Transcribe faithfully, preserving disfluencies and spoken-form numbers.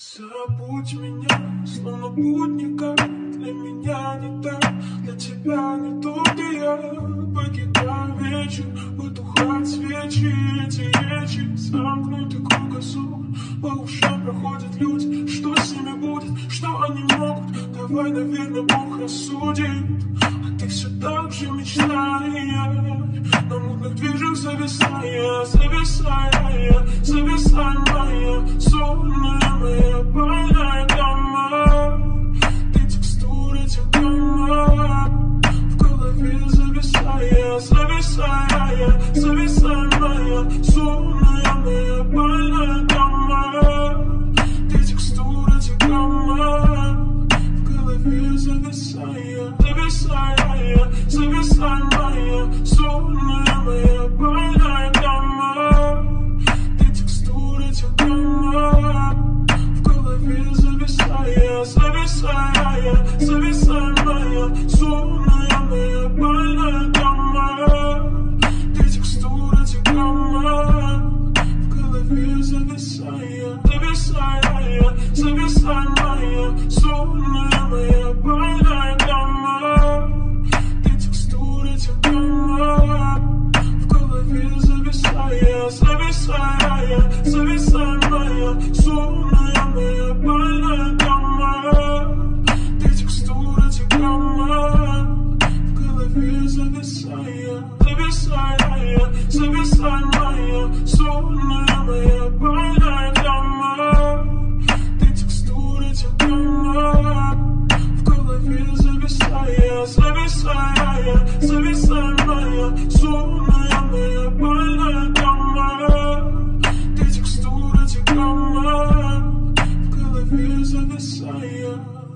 Забудь меня, словно будника. Для меня не так, для тебя не тут. И я покидаю вечер, потухают свечи. Эти речи, замкнутый кругозор. По ушам проходят люди, что с ними будет, что они могут. Давай, наверное, Бог рассудит. А ты все так же мечтаешь, на мутных движах зависая, зависая, зависая моя сонная, моя больная дома. Ты текстура тех дома, в голове зависая, зависая, зависая моя сонная, моя больная дома. Ты текстура тех дома, в голове зависая, зависая, зависая моя сонная, моя больная дома. Ты текстура тех дома, в голове зависая, зависая, зависая моя сонная, моя больная дома. Ты текстура тех дома, в голове зависая, зависая, зависая моя сонная, моя больная дома. Ты текстура тех дома, в голове зависая, зависая, зависая моя сонная, моя больная дома. Ты текстура тех дома, в голове зависая, зависая, зависая моя сонная, моя больная дома. Ты текстура тех дома, в голове зависая, зависая, зависая моя сонная, моя больная дома. Ты текстура тех дома, в голове зависая.